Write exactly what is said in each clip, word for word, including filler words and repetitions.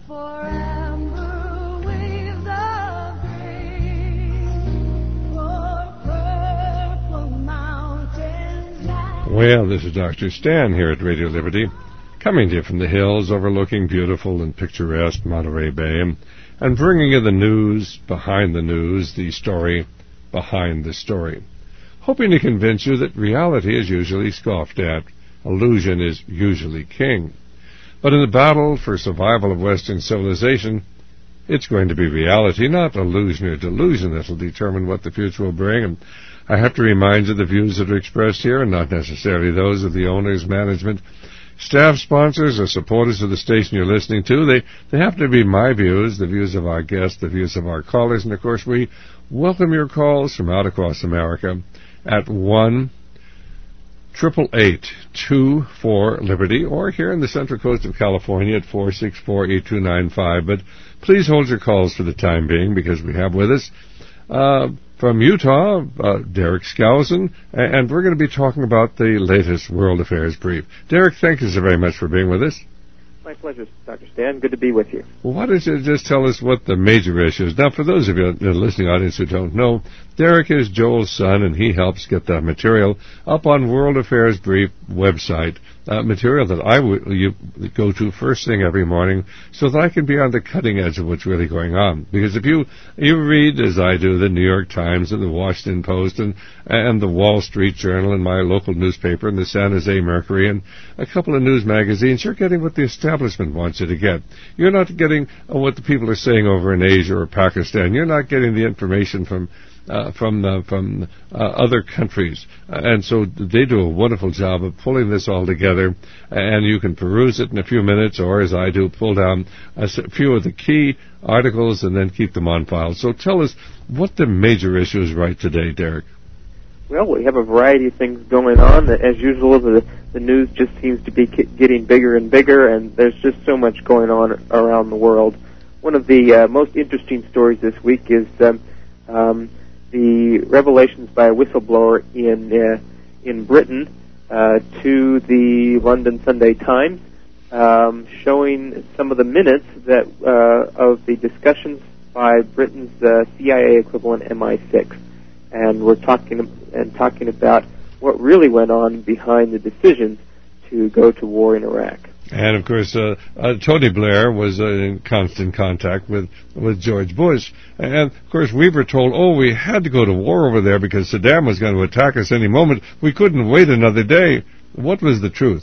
for amber waves of grain, for purple mountains lie. Well, this is Doctor Stan here at Radio Liberty, coming to you from the hills overlooking beautiful and picturesque Monterey Bay, and bringing you the news behind the news, the story behind the story, hoping to convince you that reality is usually scoffed at, illusion is usually king. But in the battle for survival of Western civilization, it's going to be reality, not illusion or delusion, that will determine what the future will bring. And I have to remind you the views that are expressed here are not necessarily those of the owners, management, staff, sponsors, or supporters of the station you're listening to. They they happen to be my views, the views of our guests, the views of our callers, and of course we welcome your calls from out across America at one triple eight two four Liberty, or here in the Central Coast of California at four six four eight two nine five. But please hold your calls for the time being, because we have with us uh, from Utah, uh, Derek Skousen, and we're going to be talking about the latest World Affairs Brief. Derek, thank you so very much for being with us. My pleasure, Doctor Stan. Good to be with you. Well, why don't you just tell us what the major issue is? Now, for those of you in the listening audience who don't know, Derek is Joel's son, and he helps get that material up on World Affairs Brief website, uh, material that I would you go to first thing every morning so that I can be on the cutting edge of what's really going on. Because if you you read, as I do, the New York Times and the Washington Post and, and the Wall Street Journal and my local newspaper and the San Jose Mercury and a couple of news magazines, you're getting what the establishment wants you to get. You're not getting uh, what the people are saying over in Asia or Pakistan. You're not getting the information from Uh, from uh, from uh, other countries, uh, and so they do a wonderful job of pulling this all together, and you can peruse it in a few minutes, or as I do, pull down a few of the key articles and then keep them on file. So tell us what the major issue is right today, Derek. Well, we have a variety of things going on. As usual, the, the news just seems to be getting bigger and bigger, and there's just so much going on around the world. One of the uh, most interesting stories this week is um, um, the revelations by a whistleblower in uh, in Britain uh, to the London Sunday Times, um, showing some of the minutes that uh, of the discussions by Britain's uh, C I A equivalent M I six, and we're talking and talking about what really went on behind the decisions to go to war in Iraq. And, of course, uh, uh, Tony Blair was uh, in constant contact with, with George Bush. And, of course, we were told, oh, we had to go to war over there because Saddam was going to attack us any moment. We couldn't wait another day. What was the truth?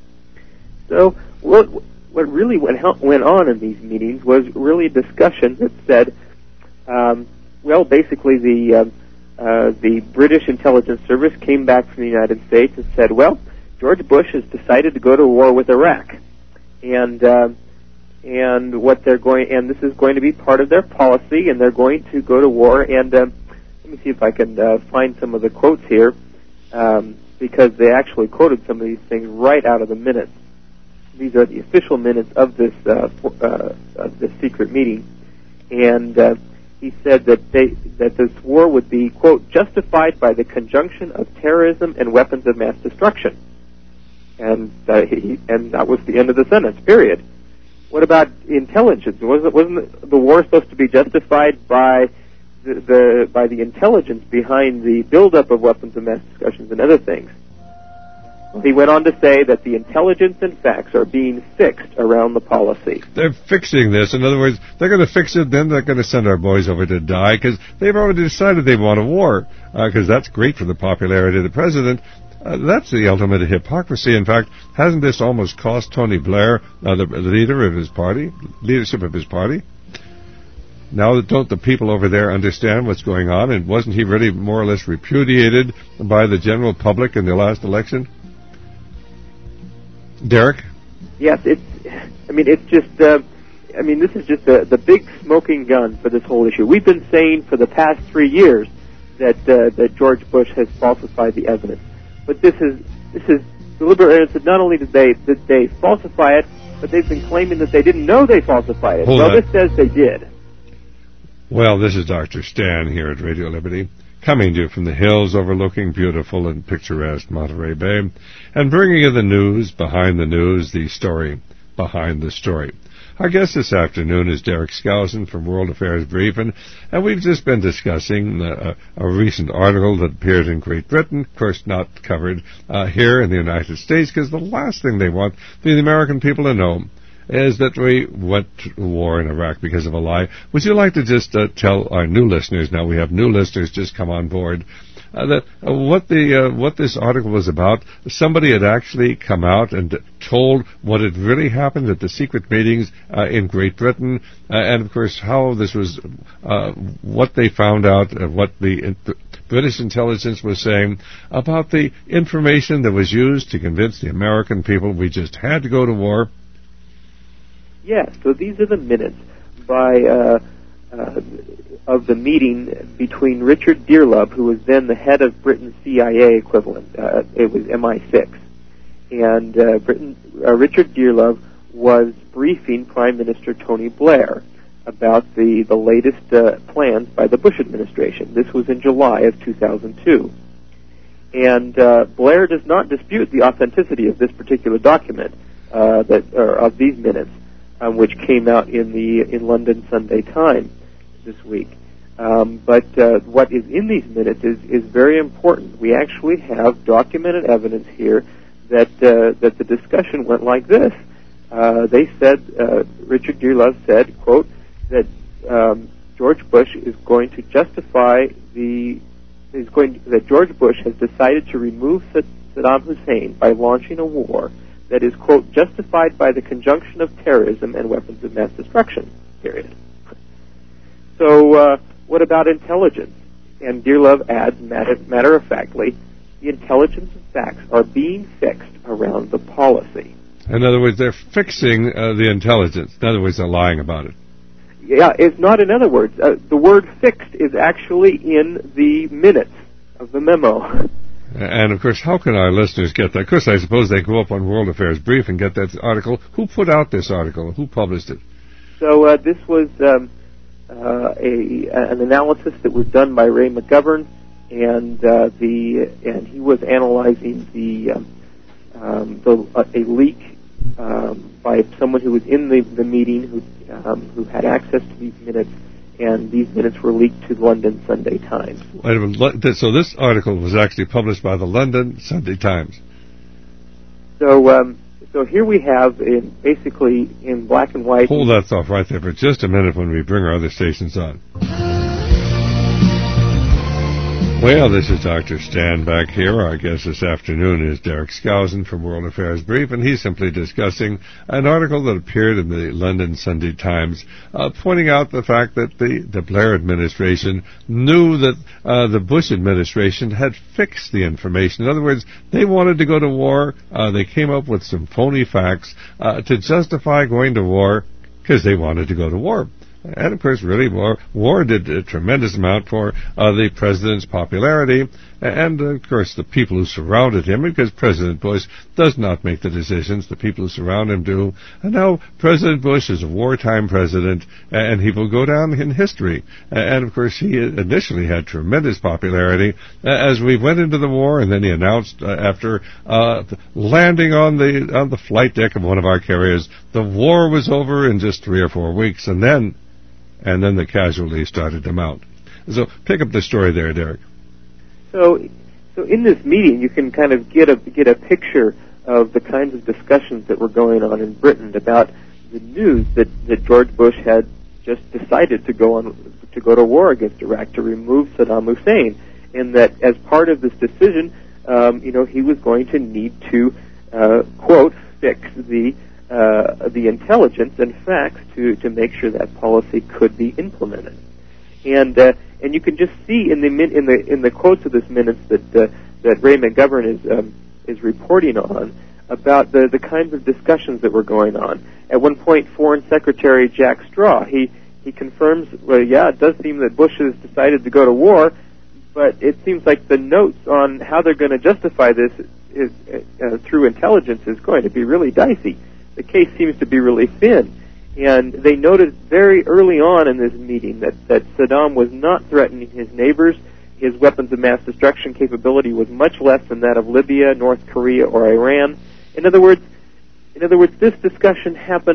So what, what really went, went on in these meetings was really a discussion that said, um, well, basically the, uh, uh, the British intelligence service came back from the United States and said, well, George Bush has decided to go to war with Iraq, and uh, and what they're going, and this is going to be part of their policy, and they're going to go to war. And uh, let me see if I can uh, find some of the quotes here, um, because they actually quoted some of these things right out of the minutes. These are the official minutes of this uh, for, uh, of this secret meeting, and uh, he said that they that this war would be, quote, justified by the conjunction of terrorism and weapons of mass destruction. And uh, he, and that was the end of the sentence, period. What about intelligence? Wasn't, wasn't the war supposed to be justified by the, the by the intelligence behind the buildup of weapons of mass destruction and other things? He went on to say that the intelligence and facts are being fixed around the policy. They're fixing this. In other words, they're going to fix it, then they're going to send our boys over to die, because they've already decided they want a war, because uh, that's great for the popularity of the president. Uh, that's the ultimate hypocrisy. In fact, hasn't this almost cost Tony Blair, uh, the, the leader of his party, leadership of his party? Now, don't the people over there understand what's going on? And wasn't he really more or less repudiated by the general public in the last election? Derek? Yes, it's, I mean, it's just, uh, I mean, this is just the, the big smoking gun for this whole issue. We've been saying for the past three years that, uh, that George Bush has falsified the evidence. But this is, this is deliberate. And not only did they, did they falsify it, but they've been claiming that they didn't know they falsified it. Hold well, on. this says they did. Well, this is Doctor Stan here at Radio Liberty, coming to you from the hills overlooking beautiful and picturesque Monterey Bay, and bringing you the news behind the news, the story behind the story. Our guest this afternoon is Derek Skousen from World Affairs Brief, and, and we've just been discussing uh, a recent article that appeared in Great Britain, of course not covered uh, here in the United States, because the last thing they want the American people to know is that we went to war in Iraq because of a lie. Would you like to just uh, tell our new listeners, now we have new listeners just come on board, uh, that uh, what the uh, what this article was about? Somebody had actually come out and told what had really happened at the secret meetings uh, in Great Britain, uh, and of course how this was, uh, what they found out, uh, what the uh, British intelligence was saying about the information that was used to convince the American people we just had to go to war. Yes, so these are the minutes by uh, uh, of the meeting between Richard Dearlove, who was then the head of Britain's C I A equivalent. Uh, it was M I six. And uh, Britain, uh, Richard Dearlove was briefing Prime Minister Tony Blair about the, the latest uh, plans by the Bush administration. This was in July of two thousand two. And uh, Blair does not dispute the authenticity of this particular document, uh, that or of these minutes. Um, which came out in the in London Sunday Times this week. Um, but uh, what is in these minutes is, is very important. We actually have documented evidence here that uh, that the discussion went like this. Uh, they said, uh, Richard Dearlove said, quote, that um, George Bush is going to justify the is going to, that George Bush has decided to remove Saddam Hussein by launching a war that is, quote, justified by the conjunction of terrorism and weapons of mass destruction, period. So uh, what about intelligence? And Dearlove adds, matter, matter-of-factly, the intelligence and facts are being fixed around the policy. In other words, they're fixing uh, the intelligence. In other words, they're lying about it. Yeah, it's not in other words. Uh, the word fixed is actually in the minutes of the memo. And, of course, how can our listeners get that? Of course, I suppose they go up on World Affairs Brief and get that article. Who put out this article? Who published it? So uh, this was um, uh, a an analysis that was done by Ray McGovern, and uh, the and he was analyzing the um, um, the uh, a leak um, by someone who was in the, the meeting who um, who had access to these minutes. And these minutes were leaked to the London Sunday Times. Wait a minute. So this article was actually published by the London Sunday Times. So, um, so here we have, in basically in black and white. Hold that thought right there for just a minute when we bring our other stations on. Well, this is Doctor Stan back here. Our guest this afternoon is Derek Skousen from World Affairs Brief, and he's simply discussing an article that appeared in the London Sunday Times, uh, pointing out the fact that the, the Blair administration knew that uh, the Bush administration had fixed the information. In other words, they wanted to go to war. Uh, they came up with some phony facts uh, to justify going to war because they wanted to go to war. And, of course, really, war, war did a tremendous amount for uh, the president's popularity and, of course, the people who surrounded him, because President Bush does not make the decisions. The people who surround him do. And now President Bush is a wartime president, and he will go down in history. And, of course, he initially had tremendous popularity as we went into the war, and then he announced uh, after uh, landing on the on the flight deck of one of our carriers, the war was over in just three or four weeks, and then and then the casualties started to mount. So pick up the story there, Derek. So, so in this meeting, you can kind of get a get a picture of the kinds of discussions that were going on in Britain about the news that, that George Bush had just decided to go on to go to war against Iraq to remove Saddam Hussein, and that as part of this decision, um, you know, he was going to need to uh, quote fix the uh, the intelligence and facts to to make sure that policy could be implemented, and. Uh, And you can just see in the min- in the in the quotes of this minutes that uh, that Ray McGovern is um, is reporting on about the the kinds of discussions that were going on. At one point, Foreign Secretary Jack Straw he he confirms, well, yeah, it does seem that Bush has decided to go to war, but it seems like the notes on how they're going to justify this is uh, through intelligence is going to be really dicey. The case seems to be really thin. And they noted very early on in this meeting that, that Saddam was not threatening his neighbors. His weapons of mass destruction capability was much less than that of Libya, North Korea, or Iran. In other words, in other words, this discussion happened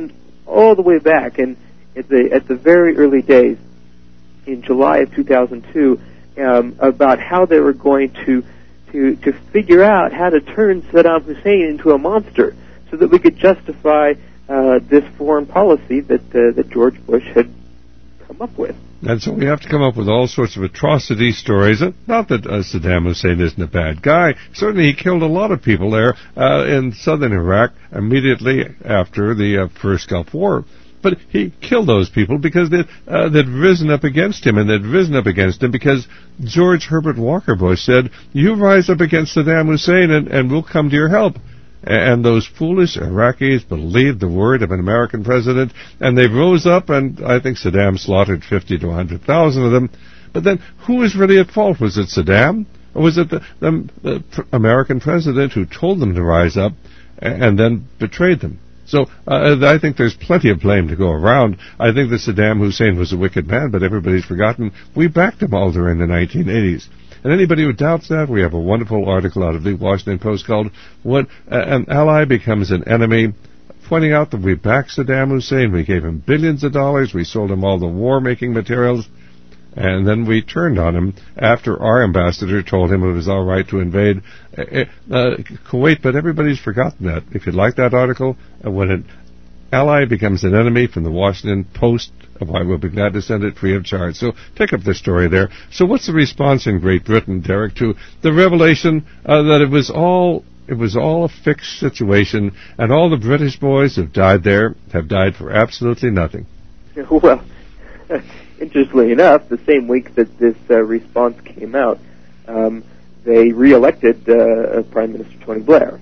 all the way back, and at the at the very early days, in July of two thousand two, um, about how they were going to to to figure out how to turn Saddam Hussein into a monster, so that we could justify uh, this foreign policy that uh, that George Bush had come up with. And so we have to come up with all sorts of atrocity stories. Not that uh, Saddam Hussein isn't a bad guy. Certainly he killed a lot of people there uh, in southern Iraq immediately after the uh, first Gulf War. But he killed those people because they'd, uh, they'd risen up against him, and they'd risen up against him because George Herbert Walker Bush said, you rise up against Saddam Hussein and, and we'll come to your help. And those foolish Iraqis believed the word of an American president, and they rose up, and I think Saddam slaughtered fifty to one hundred thousand of them. But then, who was really at fault? Was it Saddam? Or was it the, the, the pr- American president who told them to rise up and, and then betrayed them? So uh, I think there's plenty of blame to go around. I think that Saddam Hussein was a wicked man, but everybody's forgotten we backed him all during the nineteen eighties. And anybody who doubts that, we have a wonderful article out of the Washington Post called When an Ally Becomes an Enemy, pointing out that we backed Saddam Hussein, we gave him billions of dollars, we sold him all the war-making materials, and then we turned on him after our ambassador told him it was all right to invade uh, uh, Kuwait, but everybody's forgotten that. If you'd like that article, uh, When an Ally Becomes an Enemy from the Washington Post, I will be glad to send it free of charge. So take up the story there. So what's the response in Great Britain, Derek, to the revelation uh, that it was all it was all a fixed situation, and all the British boys who've died there have died for absolutely nothing? Well, interestingly enough, the same week that this uh, response came out, um, they re-elected uh, Prime Minister Tony Blair.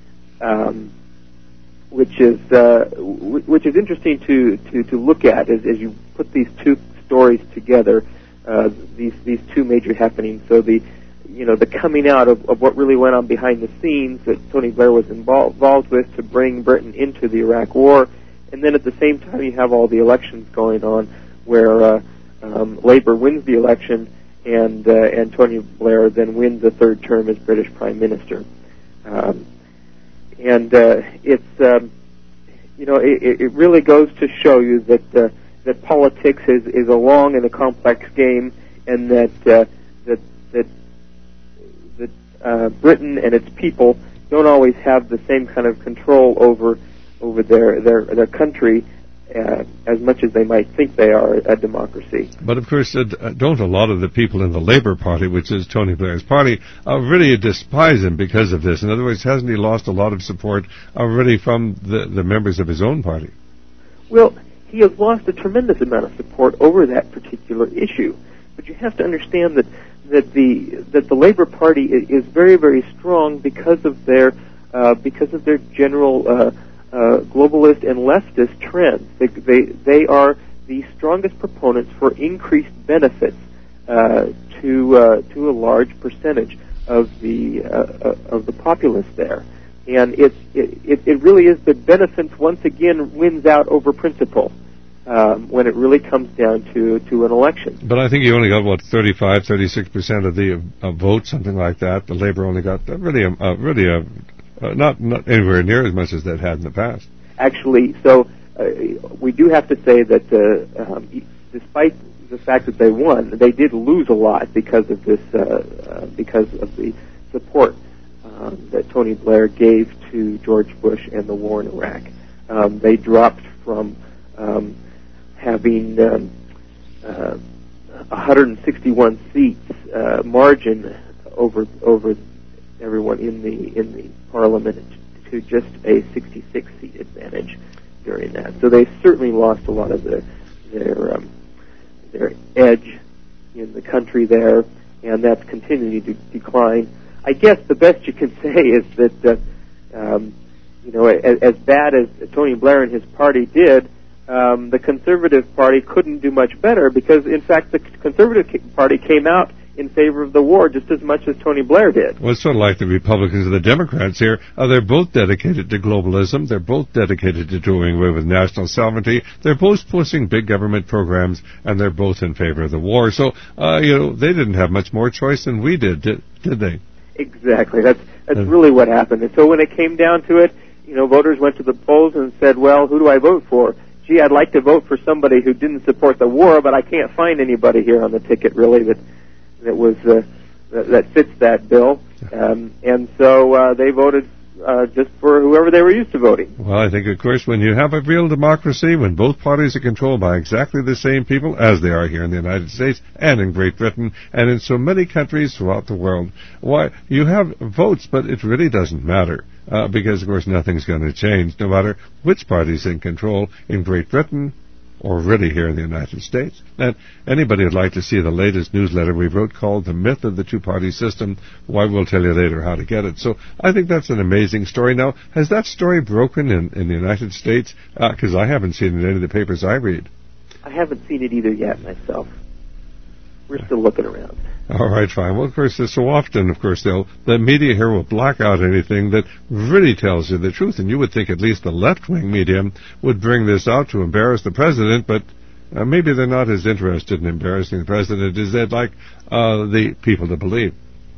Um, which is uh, w- which is interesting to, to, to look at as, as you put these two stories together, uh, these these two major happenings. So the you know the coming out of, of what really went on behind the scenes that Tony Blair was involved, involved with to bring Britain into the Iraq War, and then at the same time you have all the elections going on where uh, um, Labour wins the election and uh, and Tony Blair then wins a third term as British Prime Minister. Um, And uh, it's, um, you know, it, it really goes to show you that uh, that politics is, is a long and a complex game, and that uh, that that that uh, Britain and its people don't always have the same kind of control over over their their their country uh, as much as they might think they are a democracy. But of course, uh, don't a lot of the people in the Labour Party, which is Tony Blair's party, uh, really despise him because of this? In other words, hasn't he lost a lot of support already from the, the members of his own party? Well, he has lost a tremendous amount of support over that particular issue. But you have to understand that that the that the Labour Party is very, very strong because of their uh, because of their general uh, uh, globalist and leftist trends. They, they they are the strongest proponents for increased benefits uh, to uh, to a large percentage of the uh, of the populace there, and it's it, it really is that beneficence once again wins out over principle. Um, when it really comes down to, to an election. But I think he only got, what, thirty-five, thirty-six percent of the uh, votes, something like that. The Labour only got uh, really, uh, really uh, uh, not, not anywhere near as much as they'd had in the past. Actually, so uh, we do have to say that uh, um, despite the fact that they won, they did lose a lot because of this, uh, uh, because of the support um, that Tony Blair gave to George Bush and the war in Iraq. Um, they dropped from um, having um, uh, one hundred sixty-one seats uh, margin over over everyone in the in the parliament to just a sixty-six seat advantage during that. So they certainly lost a lot of the, their um, their edge in the country there, and that's continuing to decline. I guess the best you can say is that uh, um, you know as, as bad as Tony Blair and his party did. Um, the Conservative Party couldn't do much better because, in fact, the Conservative Party came out in favor of the war just as much as Tony Blair did. Well, it's sort of like the Republicans and the Democrats here. Uh, they're both dedicated to globalism. They're both dedicated to doing away with national sovereignty. They're both pushing big government programs, and they're both in favor of the war. So, uh, you know, they didn't have much more choice than we did, did, did they? Exactly. That's that's uh, really what happened. And so when it came down to it, you know, voters went to the polls and said, well, who do I vote for? gee, I'd like to vote for somebody who didn't support the war, but I can't find anybody here on the ticket really that that was uh, that, that fits that bill. Um, and so uh, they voted uh, just for whoever they were used to voting. Well, I think, of course, when you have a real democracy, when both parties are controlled by exactly the same people, as they are here in the United States and in Great Britain and in so many countries throughout the world, why, you have votes, but it really doesn't matter. Uh, because, of course, nothing's going to change, no matter which party's in control in Great Britain or really here in the United States. And anybody would like to see the latest newsletter we wrote called The Myth of the Two-Party System, why, we'll tell you later how to get it. So I think that's an amazing story. Now, has that story broken in, in the United States? Because uh, I haven't seen it in any of the papers I read. I haven't seen it either yet myself. We're still looking around. All right, fine. Well, of course, so often, of course, they'll, the media here will block out anything that really tells you the truth. And you would think at least the left-wing media would bring this out to embarrass the president, but uh, maybe they're not as interested in embarrassing the president as they'd like uh, the people to believe.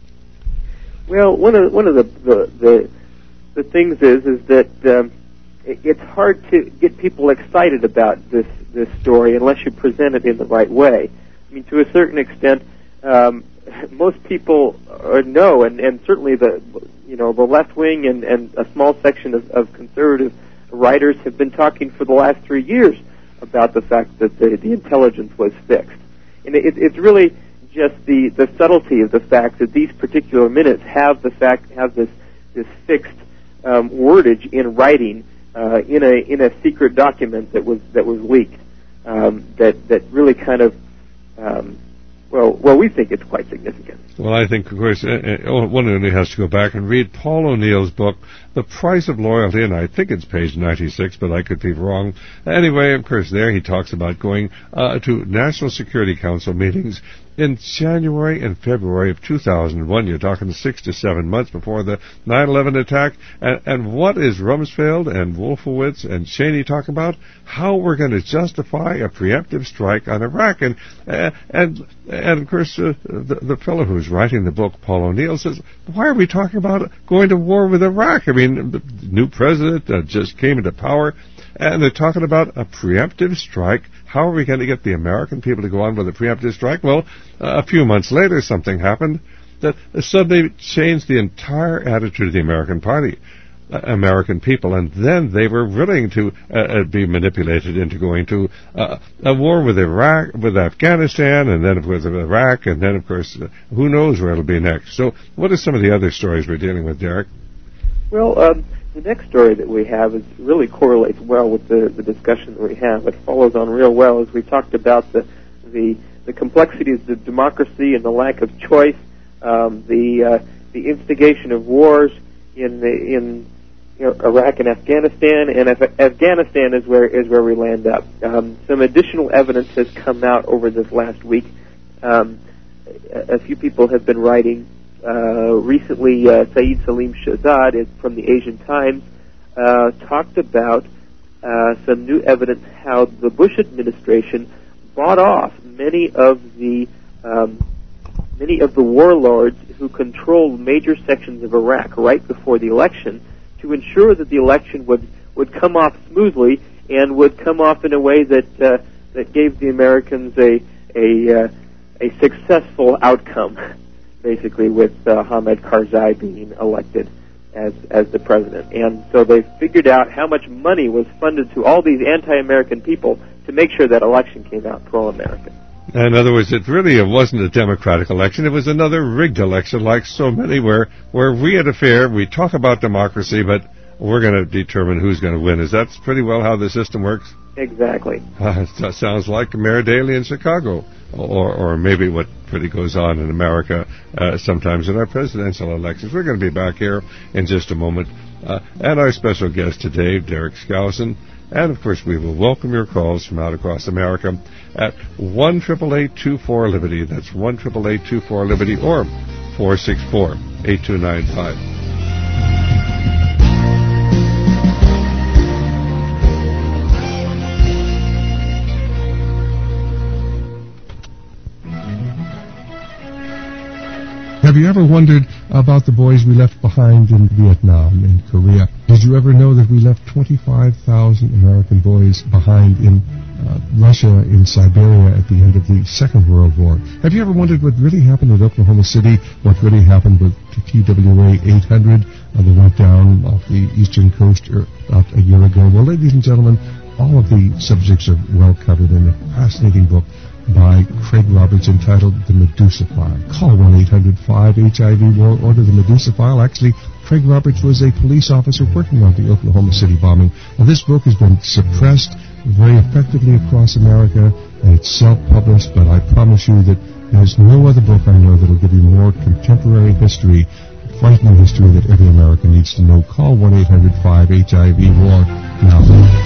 Well, one of one of the the the, the things is is that um, it, it's hard to get people excited about this this story unless you present it in the right way. I mean, to a certain extent, um, most people uh, know, and, and certainly the you know the left wing and, and a small section of, of conservative writers have been talking for the last three years about the fact that the, the intelligence was fixed, and it, it's really just the, the subtlety of the fact that these particular minutes have the fact have this this fixed um, wordage in writing uh, in a in a secret document that was that was leaked um, that that really kind of Um, well, well, we think it's quite significant. Well, I think, of course, uh, uh, one only has to go back and read Paul O'Neill's book, The Price of Loyalty, and I think it's page ninety-six, but I could be wrong. Anyway, of course, there he talks about going uh, to National Security Council meetings in January and February of two thousand one. You're talking six to seven months before the nine eleven attack. And, and what is Rumsfeld and Wolfowitz and Cheney talking about? How we're going to justify a preemptive strike on Iraq. And, uh, and, and of course, uh, the, the fellow who's writing the book, Paul O'Neill, says, why are we talking about going to war with Iraq? I mean, the new president uh, just came into power, and they're talking about a preemptive strike. How are we going to get the American people to go on with a preemptive strike? Well, uh, a few months later, something happened that suddenly changed the entire attitude of the American party, uh, American people, and then they were willing to uh, be manipulated into going to uh, a war with Iraq, with Afghanistan, and then with Iraq, and then, of course, uh, who knows where it'll be next. So what are some of the other stories we're dealing with, Derek? Well, um, the next story that we have is really correlates well with the, the discussion that we have. It follows on real well as we talked about the the, the complexities of democracy and the lack of choice, um, the uh, the instigation of wars in the, in you know, Iraq and Afghanistan, and Af- Afghanistan is where is where we land up. Um, some additional evidence has come out over this last week. Um, a, a few people have been writing. Uh, recently, uh, Saeed Salim Shahzad is from the Asian Times uh, talked about uh, some new evidence how the Bush administration bought off many of the um, many of the warlords who controlled major sections of Iraq right before the election to ensure that the election would, would come off smoothly and would come off in a way that uh, that gave the Americans a a, uh, a successful outcome. Basically, with uh, Hamid Karzai being elected as as the president. And so they figured out how much money was funded to all these anti-American people to make sure that election came out pro-American. In other words, it really it wasn't a democratic election. It was another rigged election like so many where, where we at a fair, we talk about democracy, but we're going to determine who's going to win. Is that pretty well how the system works? Exactly. Uh, that sounds like Mayor Daley in Chicago, or or maybe what really goes on in America uh, sometimes in our presidential elections. We're going to be back here in just a moment. Uh, and our special guest today, Derek Skousen. And, of course, we will welcome your calls from out across America at one eight eight eight, two four, Liberty. That's one eight eight eight, two four, Liberty, or four six four, eight two nine five. Have you ever ever wondered about the boys we left behind in Vietnam and Korea? Did you ever know that we left twenty-five thousand American boys behind in uh, Russia, in Siberia at the end of the Second World War? Have you ever wondered what really happened at Oklahoma City, what really happened with T W A eight hundred uh, that went down off the eastern coast er, about a year ago? Well, ladies and gentlemen, all of the subjects are well covered in a fascinating book by Craig Roberts entitled The Medusa File. Call one eight hundred five H I V war, order The Medusa File. Actually, Craig Roberts was a police officer working on the Oklahoma City bombing. Now, this book has been suppressed very effectively across America, and it's self-published, but I promise you that there's no other book I know that will give you more contemporary history, frightening history that every American needs to know. Call one eight hundred five H I V war now.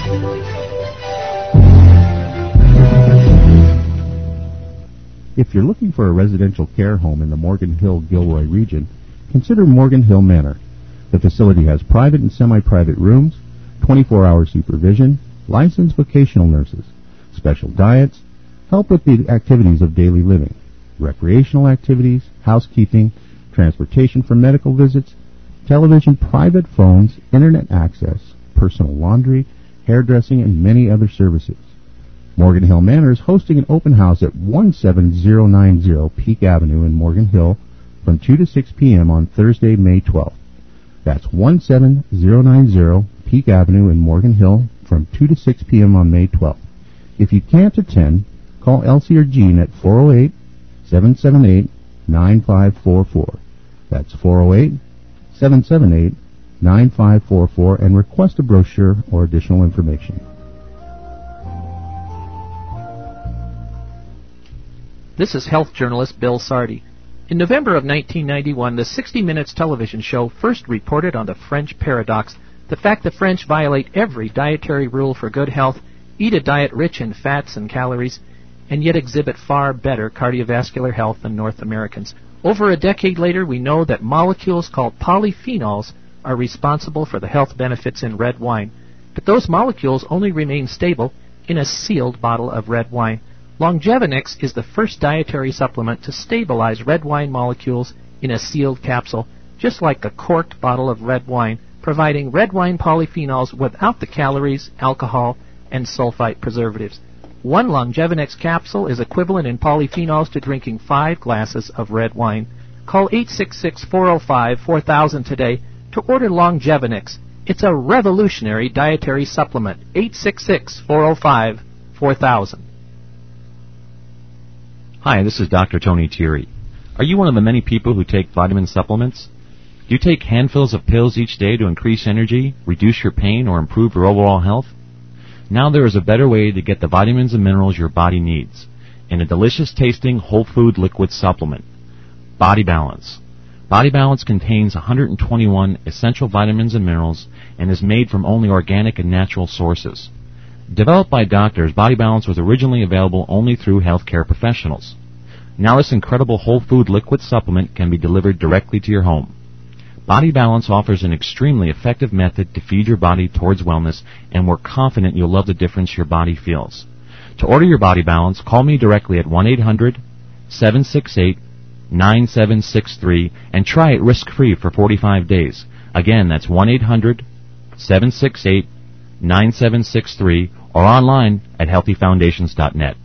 If you're looking for a residential care home in the Morgan Hill-Gilroy region, consider Morgan Hill Manor. The facility has private and semi-private rooms, twenty-four hour supervision, licensed vocational nurses, special diets, help with the activities of daily living, recreational activities, housekeeping, transportation for medical visits, television, private phones, internet access, personal laundry, hairdressing, and many other services. Morgan Hill Manor is hosting an open house at one seven zero nine zero Peak Avenue in Morgan Hill from two to six p.m. on Thursday, May twelfth. That's one seven zero nine zero Peak Avenue in Morgan Hill from two to six p.m. on May twelfth. If you can't attend, call Elsie or Jean at four oh eight, seven seven eight, nine five four four. That's four oh eight, seven seven eight, nine five four four and request a brochure or additional information. This is health journalist Bill Sardi. In November of nineteen ninety-one, the sixty minutes television show first reported on the French paradox, the fact the French violate every dietary rule for good health, eat a diet rich in fats and calories, and yet exhibit far better cardiovascular health than North Americans. Over a decade later, we know that molecules called polyphenols are responsible for the health benefits in red wine. But those molecules only remain stable in a sealed bottle of red wine. Longevinix is the first dietary supplement to stabilize red wine molecules in a sealed capsule, just like a corked bottle of red wine, providing red wine polyphenols without the calories, alcohol, and sulfite preservatives. One Longevinix capsule is equivalent in polyphenols to drinking five glasses of red wine. Call eight six six, four oh five, four thousand today to order Longevinix. It's a revolutionary dietary supplement. eight six six, four oh five, four thousand. Hi, this is Doctor Tony Thierry. Are you one of the many people who take vitamin supplements? Do you take handfuls of pills each day to increase energy, reduce your pain, or improve your overall health? Now there is a better way to get the vitamins and minerals your body needs in a delicious-tasting whole food liquid supplement, Body Balance. Body Balance contains one hundred twenty-one essential vitamins and minerals and is made from only organic and natural sources. Developed by doctors, Body Balance was originally available only through healthcare professionals. Now this incredible whole food liquid supplement can be delivered directly to your home. Body Balance offers an extremely effective method to feed your body towards wellness, and we're confident you'll love the difference your body feels. To order your Body Balance, call me directly at one eight hundred, seven six eight, nine seven six three and try it risk-free for forty-five days. Again, that's one eight hundred, seven six eight, nine seven six three or online at healthy foundations dot net.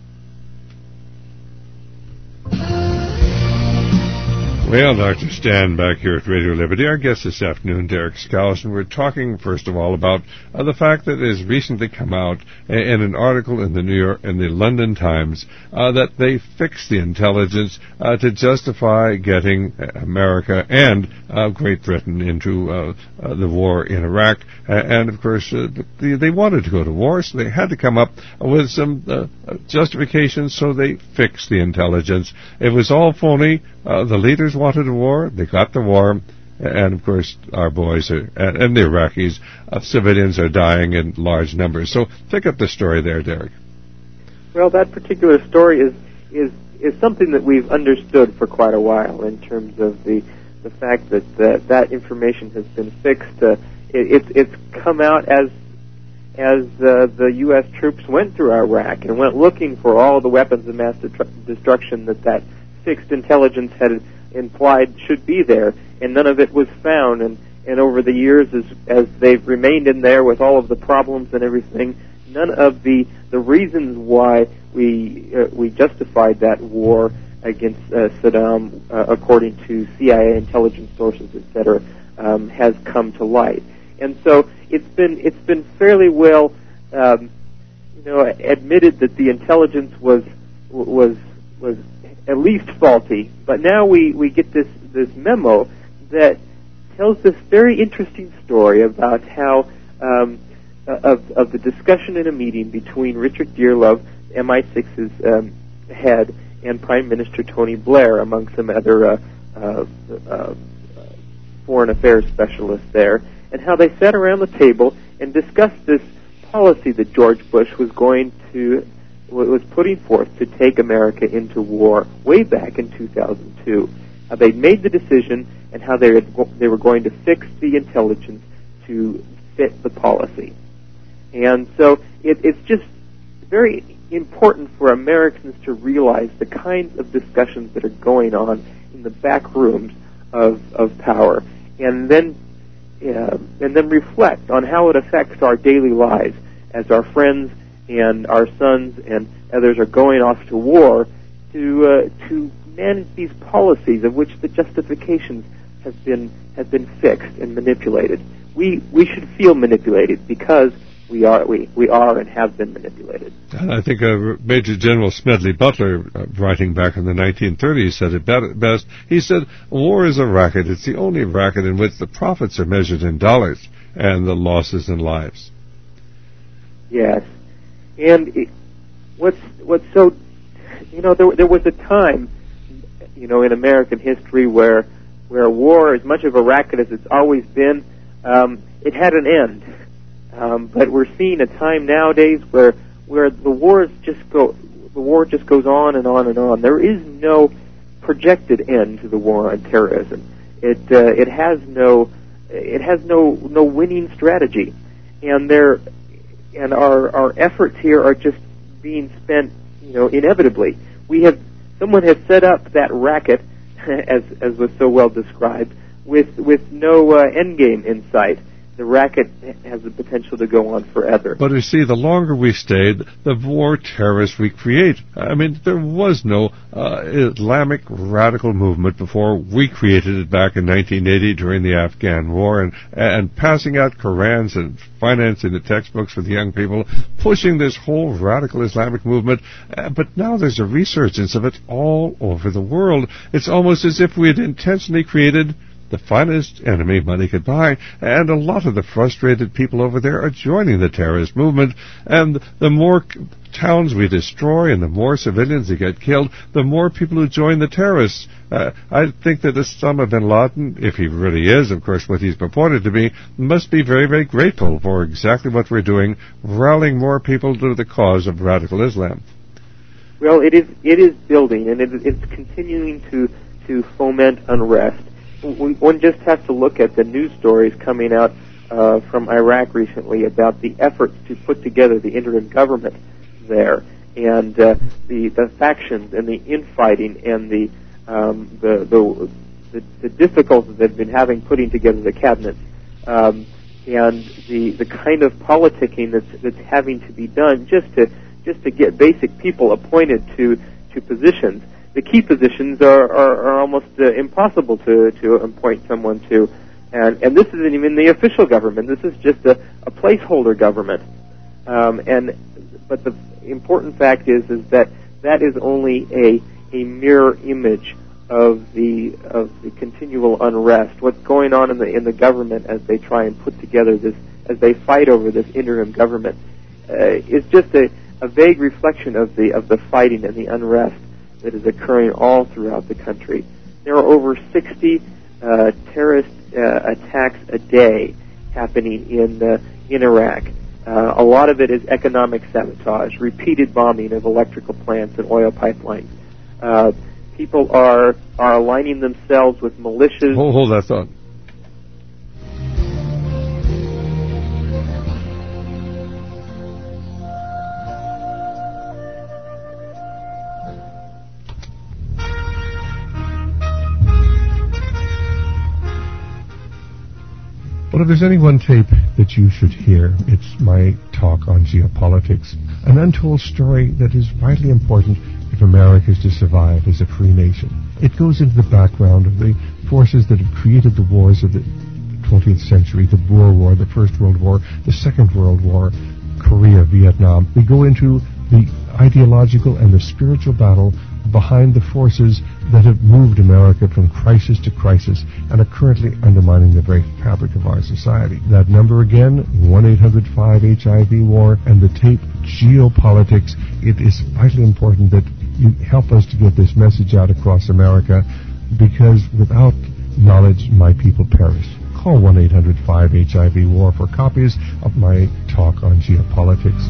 Well, Doctor Stan back here at Radio Liberty. Our guest this afternoon, Derek Skousen. We're talking, first of all, about uh, the fact that it has recently come out in an article in the New York, in the London Times, uh, that they fixed the intelligence uh, to justify getting America and uh, Great Britain into uh, uh, the war in Iraq. Uh, and, of course, uh, they, they wanted to go to war, so they had to come up with some uh, justifications, so they fixed the intelligence. It was all phony. Uh, the leaders wanted a war. They got the war. And, of course, our boys are, and, and the Iraqis, uh, civilians are dying in large numbers. So pick up the story there, Derek. Well, that particular story is is is something that we've understood for quite a while in terms of the the fact that that, that information has been fixed. Uh, it, it's it's come out as as uh, the U S troops went through Iraq and went looking for all the weapons of mass de- destruction that that fixed intelligence had implied should be there, and none of it was found. And, and over the years, as, as they've remained in there with all of the problems and everything, none of the, the reasons why we, uh, we justified that war against uh, Saddam, uh, according to C I A intelligence sources, et cetera, um, has come to light. And so it's been it's been fairly well, um, you know, admitted that the intelligence was was was at least faulty. But now we, we get this this memo that tells this very interesting story about how um, of of the discussion in a meeting between Richard Dearlove, M I six's um, head, and Prime Minister Tony Blair, among some other uh, uh, uh, foreign affairs specialists there, and how they sat around the table and discussed this policy that George Bush was going to was putting forth to take America into war way back in two thousand two. How they'd made the decision and how they had, they were going to fix the intelligence to fit the policy. And so it, it's just very important for Americans to realize the kinds of discussions that are going on in the back rooms of, of power, and then uh, and then reflect on how it affects our daily lives as our friends and our sons and others are going off to war to uh, to manage these policies of which the justifications have been have been fixed and manipulated. We we should feel manipulated because we are we, we are and have been manipulated. And I think uh, Major General Smedley Butler, uh, writing back in the nineteen thirties, said it best. He said, "War is a racket. It's the only racket in which the profits are measured in dollars and the losses in lives." Yes, and it, what's what's so, you know, there there was a time, you know, in American history where where war, as much of a racket as it's always been, um, it had an end. Um, but we're seeing a time nowadays where where the wars just go the war just goes on and on and on. There is no projected end to the war on terrorism. It uh, it has no it has no no winning strategy, and there and our our efforts here are just being spent, you know, inevitably. We have someone has set up that racket, as as was so well described, with with no uh, end game in sight. The racket has the potential to go on forever. But you see, the longer we stayed, the more terrorists we create. I mean, there was no uh, Islamic radical movement before we created it back in nineteen eighty during the Afghan war, and, and passing out Qurans and financing the textbooks for the young people, pushing this whole radical Islamic movement. Uh, but now there's a resurgence of it all over the world. It's almost as if we had intentionally created the finest enemy money could buy, and a lot of the frustrated people over there are joining the terrorist movement, and the more c- towns we destroy and the more civilians that get killed, the more people who join the terrorists. Uh, I think that Osama bin Laden, if he really is, of course, what he's purported to be, must be very, very grateful for exactly what we're doing, rallying more people to the cause of radical Islam. Well, it is it is building, and it, it's continuing to, to foment unrest. One just has to look at the news stories coming out uh, from Iraq recently about the efforts to put together the interim government there, and uh, the the factions and the infighting and the um, the, the the the difficulties they've been having putting together the cabinet, um, and the the kind of politicking that's that's having to be done just to just to get basic people appointed to to positions. The key positions are, are, are almost uh, impossible to, to appoint someone to, and, and this isn't even the official government. This is just a, a placeholder government. Um, and but the important fact is is that that is only a a mirror image of the of the continual unrest. What's going on in the in the government as they try and put together this, as they fight over this interim government, uh, is just a, a vague reflection of the of the fighting and the unrest that is occurring all throughout the country. There are over sixty uh, terrorist uh, attacks a day happening in uh, in Iraq. Uh, a lot of it is economic sabotage, repeated bombing of electrical plants and oil pipelines. Uh, people are are aligning themselves with militias. Hold, hold that thought. Well, if there's any one tape that you should hear, it's my talk on geopolitics, an untold story that is vitally important if America is to survive as a free nation. It goes into the background of the forces that have created the wars of the twentieth century, the Boer War, the First World War, the Second World War, Korea, Vietnam. We go into the ideological and the spiritual battle behind the forces that have moved America from crisis to crisis and are currently undermining the very fabric of our society. That number again, one eight hundred five H I V war, and the tape Geopolitics. It is vitally important that you help us to get this message out across America, because without knowledge, my people perish. Call one eight hundred five H I V war for copies of my talk on geopolitics.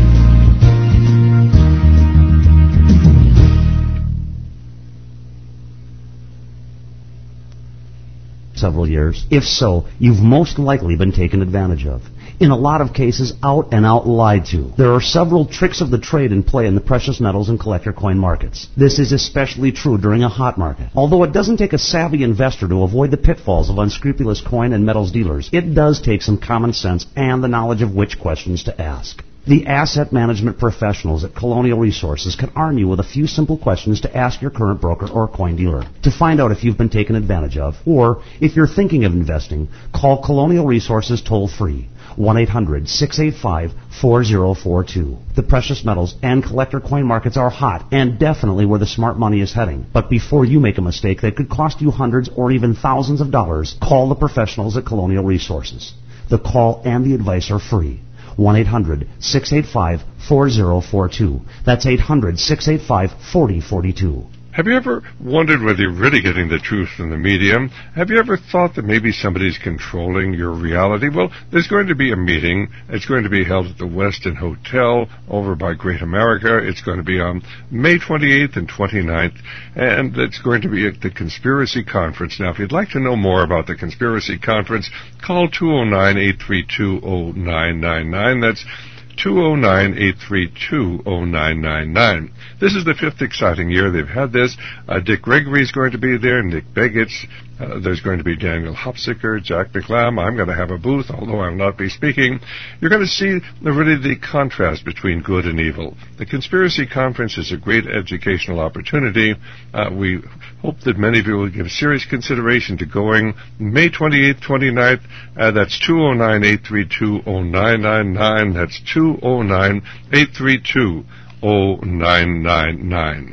Several years. If so, you've most likely been taken advantage of. In a lot of cases, out and out lied to. There are several tricks of the trade in play in the precious metals and collector coin markets. This is especially true during a hot market. Although it doesn't take a savvy investor to avoid the pitfalls of unscrupulous coin and metals dealers, it does take some common sense and the knowledge of which questions to ask. The asset management professionals at Colonial Resources can arm you with a few simple questions to ask your current broker or coin dealer. To find out if you've been taken advantage of, or if you're thinking of investing, call Colonial Resources toll-free, one eight hundred six eight five four zero four two. The precious metals and collector coin markets are hot and definitely where the smart money is heading. But before you make a mistake that could cost you hundreds or even thousands of dollars, call the professionals at Colonial Resources. The call and the advice are free. one eight hundred six eight five four zero four two. That's eight hundred six eight five four zero four two. Have you ever wondered whether you're really getting the truth from the media? Have you ever thought that maybe somebody's controlling your reality? Well, there's going to be a meeting. It's going to be held at the Westin Hotel over by Great America. It's going to be on May twenty-eighth and twenty-ninth, and it's going to be at the Conspiracy Conference. Now, if you'd like to know more about the Conspiracy Conference, call two oh nine, eight three two, oh nine nine nine. That's two oh nine, eight three two, oh nine nine nine. This is the fifth exciting year they've had this. Uh, Dick Gregory's going to be there, Nick Begich. Uh, there's going to be Daniel Hopsicker, Jack McLam. I'm going to have a booth, although I'll not be speaking. You're going to see the, really the contrast between good and evil. The Conspiracy Conference is a great educational opportunity. Uh, we hope that many of you will give serious consideration to going May twenty-eighth, twenty-ninth. Uh, that's two oh nine, eight three two, oh nine nine nine. That's two oh nine, eight three two, oh nine nine nine.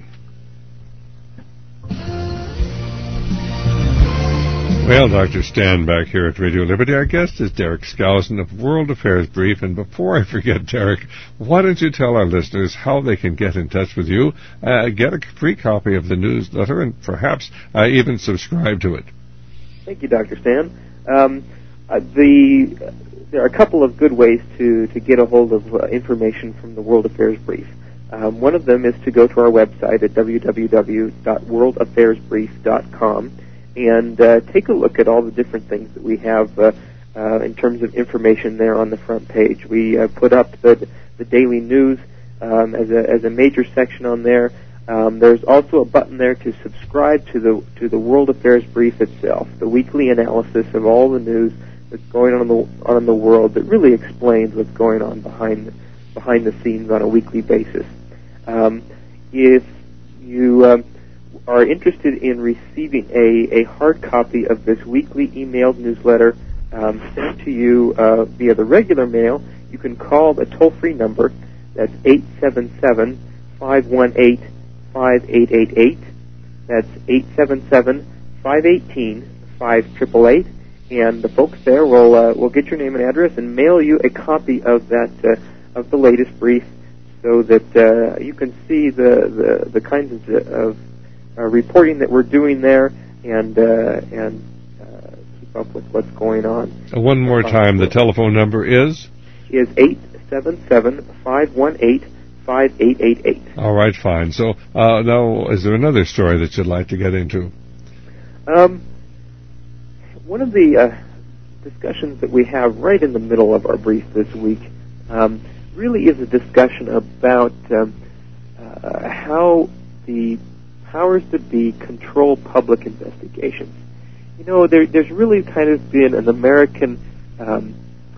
Well, Doctor Stan back here at Radio Liberty. Our guest is Derek Skousen of World Affairs Brief. And before I forget, Derek, why don't you tell our listeners how they can get in touch with you, uh, get a free copy of the newsletter, and perhaps uh, even subscribe to it? Thank you, Doctor Stan. Um, uh, the there are a couple of good ways to, to get a hold of uh, information from the World Affairs Brief. Um, one of them is to go to our website at w w w dot world affairs brief dot com and uh, take a look at all the different things that we have uh, uh, in terms of information there on the front page. We uh, put up the, the daily news um, as a as a major section on there. Um, there's also a button there to subscribe to the to the World Affairs Brief itself, the weekly analysis of all the news that's going on in the on in the world that really explains what's going on behind behind the scenes on a weekly basis. Um, if you um, are interested in receiving a, a hard copy of this weekly emailed newsletter um, sent to you uh, via the regular mail, you can call the toll-free number. That's eight seven seven, five one eight, five eight eight eight. That's eight seven seven, five one eight, five eight eight eight. And the folks there will uh, will get your name and address and mail you a copy of that uh, of the latest brief, so that uh, you can see the, the, the kinds of, of uh, reporting that we're doing there, and uh, and uh, keep up with what's going on. Uh, one more time, the telephone number is? Is eight seven seven, five one eight, five eight eight eight. All right, fine. So uh, now, is there another story that you'd like to get into? Um, one of the uh, discussions that we have right in the middle of our brief this week um, really is a discussion about um, uh, how the powers that be control public investigations. You know, there, there's really kind of been an American um,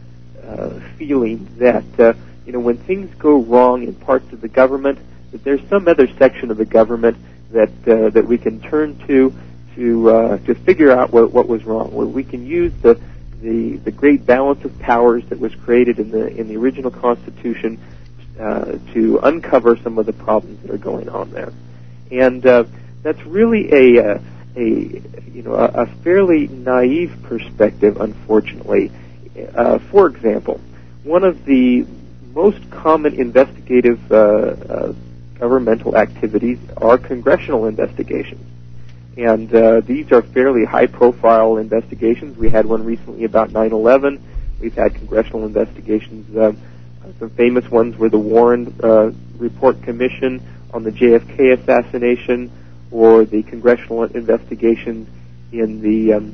uh, feeling that uh, you know when things go wrong in parts of the government, that there's some other section of the government that uh, that we can turn to to uh, to figure out what, what was wrong. Where we can use the, the the great balance of powers that was created in the in the original Constitution uh, to uncover some of the problems that are going on there, and uh, that's really a uh, a you know a, a fairly naive perspective, unfortunately. Uh, for example, one of the most common investigative uh, uh, governmental activities are congressional investigations. And uh, these are fairly high-profile investigations. We had one recently about nine eleven. We've had congressional investigations. Uh, some famous ones were the Warren uh, Report Commission on the J F K assassination, or the congressional investigations in the um,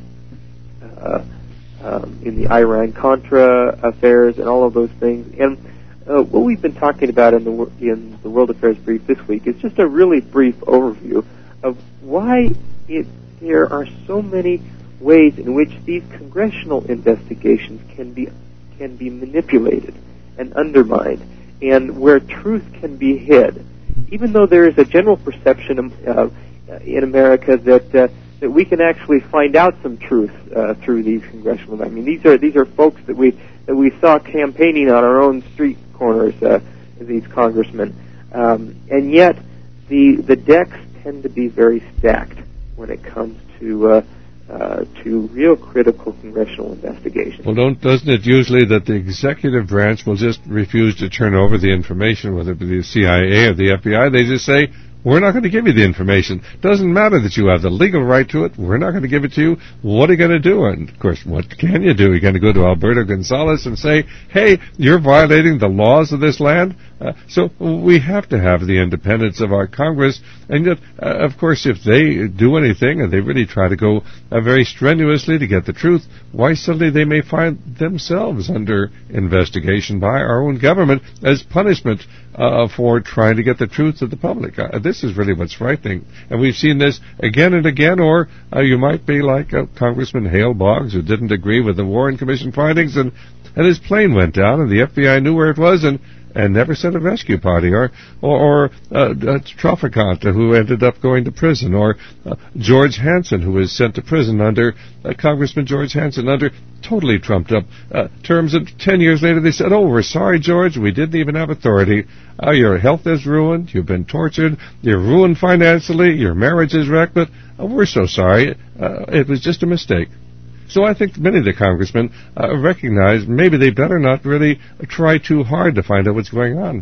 uh, um, in the Iran-Contra affairs and all of those things. And uh, what we've been talking about in the in the World Affairs Brief this week is just a really brief overview of why it, there are so many ways in which these congressional investigations can be can be manipulated and undermined, and where truth can be hid. Even though there is a general perception uh, in America that uh, that we can actually find out some truth uh, through these congressional. I mean, these are these are folks that we that we saw campaigning on our own street corners. Uh, these congressmen, um, and yet the the decks tend to be very stacked when it comes to uh, uh, to real critical congressional investigations. Well, don't doesn't it usually that the executive branch will just refuse to turn over the information, whether it be the C I A or the F B I? They just say, we're not going to give you the information. Doesn't matter that you have the legal right to it. We're not going to give it to you. What are you going to do? And, of course, what can you do? You're going to go to Alberto Gonzales and say, hey, you're violating the laws of this land? Uh, so we have to have the independence of our Congress. And yet, uh, of course, if they do anything and they really try to go uh, very strenuously to get the truth, why suddenly they may find themselves under investigation by our own government as punishment uh, for trying to get the truth to the public. Uh, this is really what's frightening. And we've seen this again and again, or uh, you might be like uh, Congressman Hale Boggs, who didn't agree with the Warren Commission findings, and, and his plane went down, and the F B I knew where it was, and and never sent a rescue party, or or, or uh, uh, Traficant, who ended up going to prison, or uh, George Hansen, who was sent to prison under uh, Congressman George Hansen under totally trumped up uh, terms. And ten years later, they said, "Oh, we're sorry, George. We didn't even have authority. Uh, your health is ruined. You've been tortured. You're ruined financially. Your marriage is wrecked. But uh, we're so sorry. Uh, it was just a mistake." So I think many of the congressmen uh, recognize maybe they better not really try too hard to find out what's going on.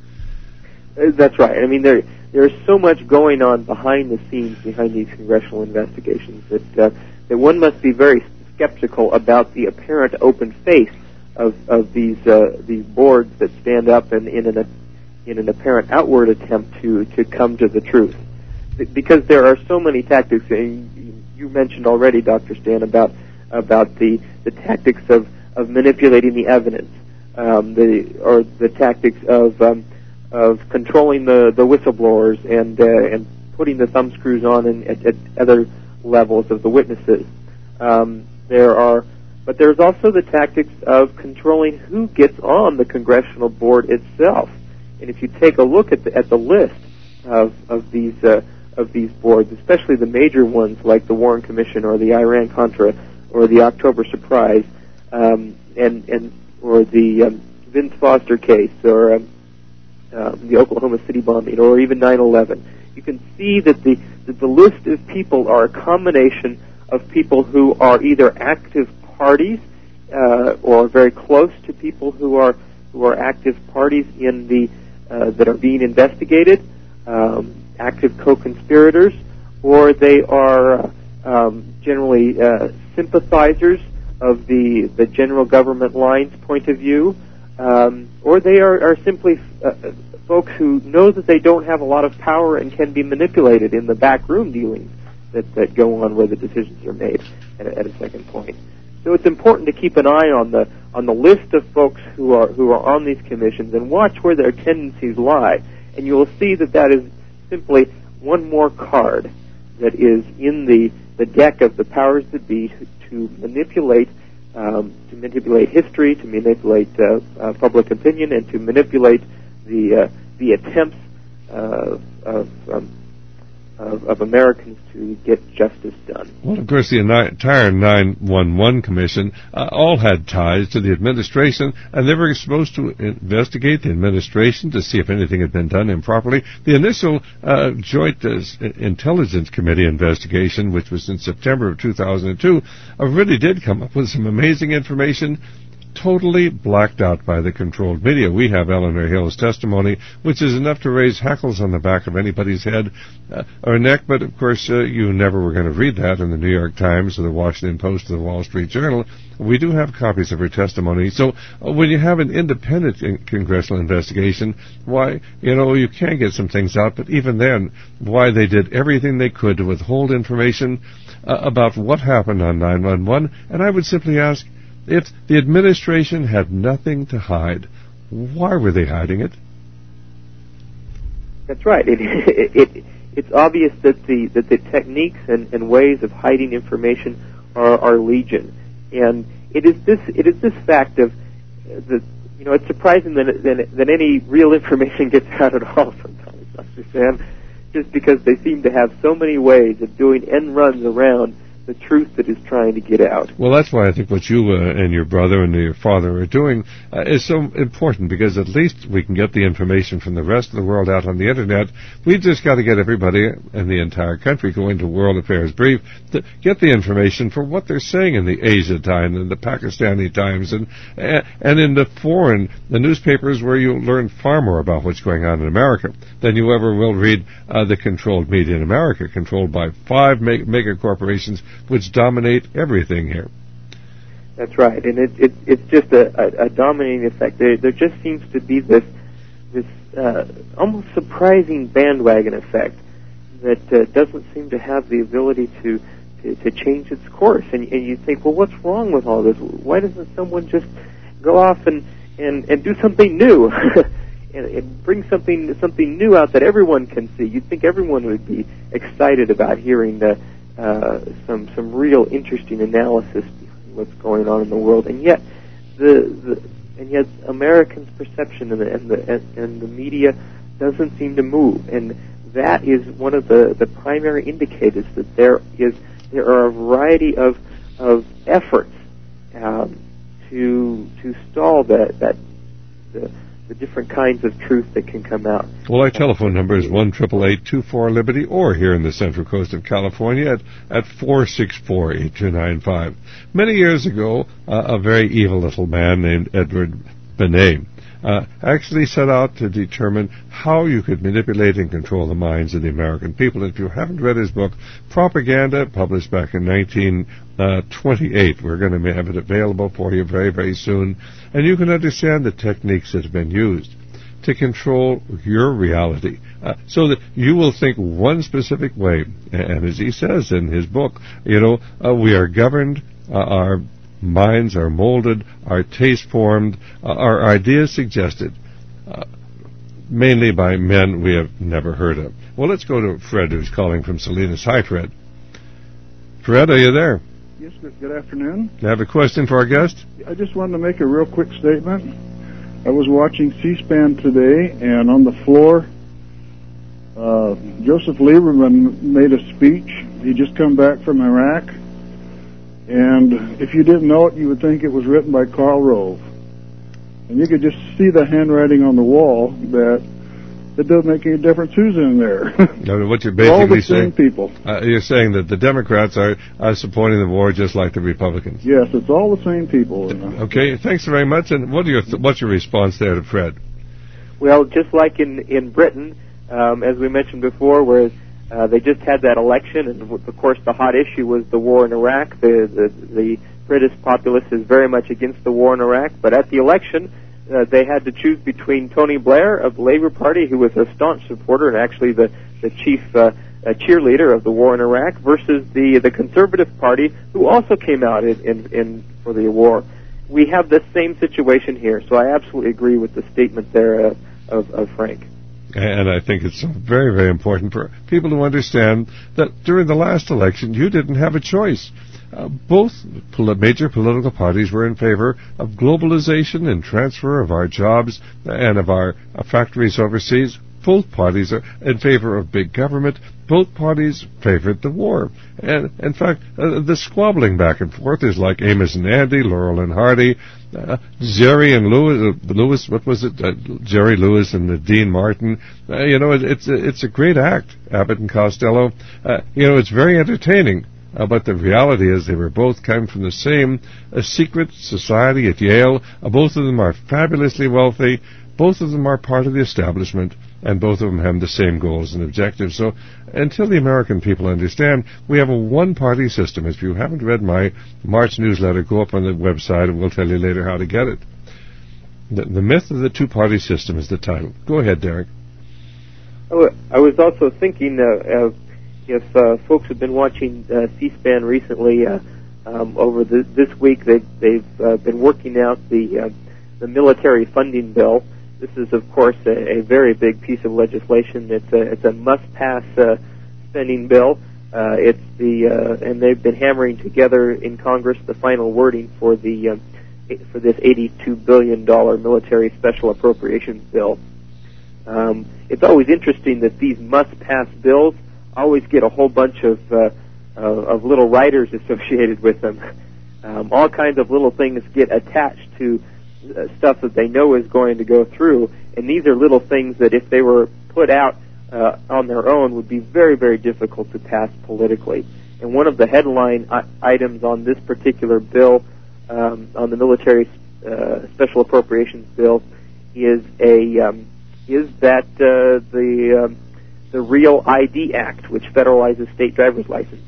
Uh, that's right. I mean, there there's so much going on behind the scenes behind these congressional investigations that uh, that one must be very skeptical about the apparent open face of of these uh, these boards that stand up in in an in an apparent outward attempt to to come to the truth, because there are so many tactics. And you mentioned already, Doctor Stan, about about the, the tactics of, of manipulating the evidence, um, the or the tactics of um, of controlling the, the whistleblowers and uh, and putting the thumbscrews on in, at, at other levels of the witnesses. Um, there are, but there's also the tactics of controlling who gets on the congressional board itself. And if you take a look at the at the list of of these uh, of these boards, especially the major ones like the Warren Commission or the Iran-Contra or the October Surprise, um, and and or the um, Vince Foster case, or um, um, the Oklahoma City bombing, or even nine eleven, you can see that the that the list of people are a combination of people who are either active parties uh, or very close to people who are who are active parties in the uh, that are being investigated, um, active co-conspirators, or they are uh, um, generally uh, sympathizers of the, the general government line's point of view, um, or they are, are simply uh, folks who know that they don't have a lot of power and can be manipulated in the backroom dealings that, that go on where the decisions are made at a, at a second point. So it's important to keep an eye on the on the list of folks who are who are on these commissions and watch where their tendencies lie, and you will see that that is simply one more card that is in the, the deck of the powers that be to manipulate um, to manipulate history, to manipulate uh, uh, public opinion, and to manipulate the uh, the attempts uh, of, um, of of Americans to get justice done. Well, of course, the entire nine one one Commission uh, all had ties to the administration, and they were supposed to investigate the administration to see if anything had been done improperly. The initial uh, Joint uh, Intelligence Committee investigation, which was in September of two thousand two, uh, really did come up with some amazing information, totally blacked out by the controlled media. We have Eleanor Hill's testimony, which is enough to raise hackles on the back of anybody's head uh, or neck, but of course uh, you never were going to read that in the New York Times or the Washington Post or the Wall Street Journal. We do have copies of her testimony. So uh, when you have an independent in- congressional investigation, why, you know, you can get some things out, but even then, why they did everything they could to withhold information uh, about what happened on nine one one, and I would simply ask, if the administration had nothing to hide, why were they hiding it? That's right. It, it, it, it's obvious that the that the techniques and, and ways of hiding information are, are legion, and it is this it is this fact of uh, the you know it's surprising that that, that any real information gets out at all sometimes, Doctor Sam, just because they seem to have so many ways of doing end runs around the truth that is trying to get out. Well, that's why I think what you uh, and your brother and your father are doing uh, is so important, because at least we can get the information from the rest of the world out on the Internet. We've just got to get everybody in the entire country going to World Affairs Brief to get the information for what they're saying in the Asia Times and the Pakistani Times and and in the foreign, the newspapers where you learn far more about what's going on in America than you ever will read uh, the controlled media in America, controlled by five mega, mega corporations which dominate everything here. That's right, and it, it, it's just a, a, a dominating effect. There, there just seems to be this this uh, almost surprising bandwagon effect that uh, doesn't seem to have the ability to, to, to change its course. And, and you think, well, what's wrong with all this? Why doesn't someone just go off and, and, and do something new? and, and bring something something new out that everyone can see. You'd think everyone would be excited about hearing the Uh, some some real interesting analysis behind what's going on in the world, and yet the, the and yet Americans' perception and the and the and, and the media doesn't seem to move, and that is one of the, the primary indicators that there is there are a variety of of efforts um, to to stall that that the, the different kinds of truth that can come out. Well, our telephone number is one eight eight eight, two four, Liberty, or here in the Central Coast of California at, at four six four, eight two nine five. Many years ago, uh, a very evil little man named Edward Benet uh, actually set out to determine how you could manipulate and control the minds of the American people. If you haven't read his book, Propaganda, published back in nineteen twenty-eight, we're going to have it available for you very, very soon, and you can understand the techniques that have been used to control your reality, uh, so that you will think one specific way. And as he says in his book, you know, uh, we are governed, uh, our minds are molded, our tastes formed, uh, our ideas suggested, uh, mainly by men we have never heard of. Well, let's go to Fred, who's calling from Salinas. Hi, Fred. Fred, are you there? Yes, good, good afternoon. You have a question for our guest? I just wanted to make a real quick statement. I was watching C-SPAN today, and on the floor, uh, Joseph Lieberman made a speech. He just come back from Iraq, and if you didn't know it, you would think it was written by Karl Rove. And you could just see the handwriting on the wall that it doesn't make any difference who's in there. No, what you're basically all the saying, same people. Uh, you're saying that the Democrats are, are supporting the war just like the Republicans. Yes, it's all the same people. You know. Okay, thanks very much. And what are your th- what's your response there to Fred? Well, just like in in Britain, um, as we mentioned before, where uh, they just had that election, and of course the hot issue was the war in Iraq. The the, the British populace is very much against the war in Iraq, but at the election, Uh, they had to choose between Tony Blair of the Labour Party, who was a staunch supporter and actually the, the chief uh, uh, cheerleader of the war in Iraq, versus the the Conservative Party, who also came out in, in, in for the war. We have the same situation here, so I absolutely agree with the statement there uh, of, of Frank. And I think it's very, very important for people to understand that during the last election, you didn't have a choice. uh, both pol- major political parties were in favor of globalization and transfer of our jobs and of our uh, factories overseas. Both parties are in favor of big government. Both parties favored the war. And, in fact, uh, the squabbling back and forth is like Amos and Andy, Laurel and Hardy, uh, Jerry and Lewis, uh, Lewis, what was it? Uh, Jerry Lewis and uh, Dean Martin. Uh, you know, it, it's, a, it's a great act, Abbott and Costello. Uh, you know, it's very entertaining. Uh, but the reality is they were both coming from the same uh, secret society at Yale. Uh, both of them are fabulously wealthy. Both of them are part of the establishment, and both of them have the same goals and objectives. So until the American people understand, we have a one-party system. If you haven't read my March newsletter, go up on the website and we'll tell you later how to get it. The, the myth of the two-party system is the title. Go ahead, Derek. Oh, I was also thinking uh, uh, if uh, folks have been watching uh, C-SPAN recently, uh, um, over the, this week they've, they've uh, been working out the, uh, the military funding bill. This is, of course, a, a very big piece of legislation. It's a, it's a must-pass uh, spending bill. Uh, it's the uh, and they've been hammering together in Congress the final wording for the uh, for this eighty-two billion dollars military special appropriations bill. Um, it's always interesting that these must-pass bills always get a whole bunch of uh, uh, of little riders associated with them. Um, all kinds of little things get attached to Uh, stuff that they know is going to go through, and these are little things that if they were put out uh, on their own would be very, very difficult to pass politically. And one of the headline I- items on this particular bill, um, on the military uh, special appropriations bill, is a um, is that uh, the um, the Real I D Act, which federalizes state driver's licenses